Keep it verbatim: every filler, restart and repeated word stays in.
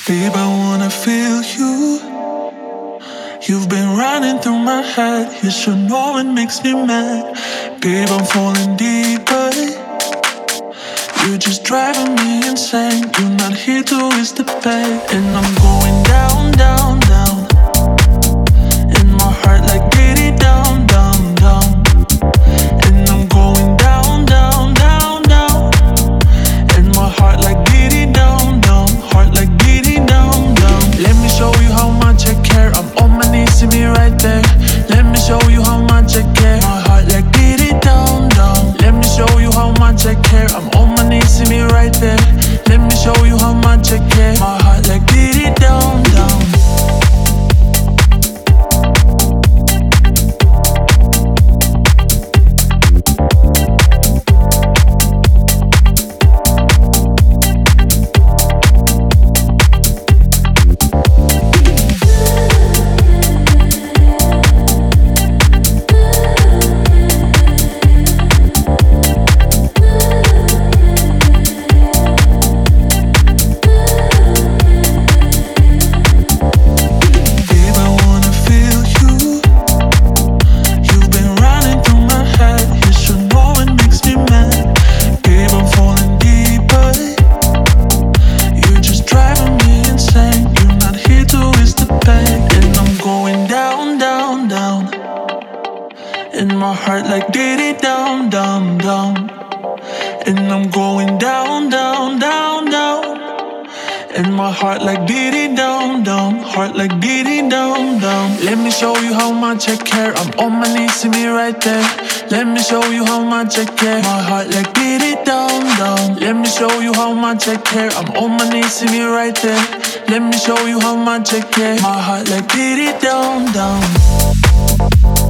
Babe, I wanna feel you. You've been running through my head. You should know it makes me mad. Babe, I'm falling deeper. You're just driving me insane. You're not here to waste the pain. And I'm going down, down, down. In my heart like diddy down, down, down. And I'm going down, down, down, down. In my heart like diddy down, down. Heart like diddy down, down. Let me show you how much I care. I'm on my knees, see me right there. Let me show you how much I care. My heart like diddy down, down. Let me show you how much I care. I'm on my knees, see me right there. Let me show you how much I care. My heart like diddy down, down. In my heart like diddy down, down, down. And I'm going down, down, down, down. In my heart like diddy down, down. Heart like diddy down, down. Let me show you how much I care. I'm on my knees, see me right there. Let me show you how much I care. My heart like diddy down, down. Let me show you how much I care. I'm on my knees, see me right there. Let me show you how much I care. My heart like diddy down, down.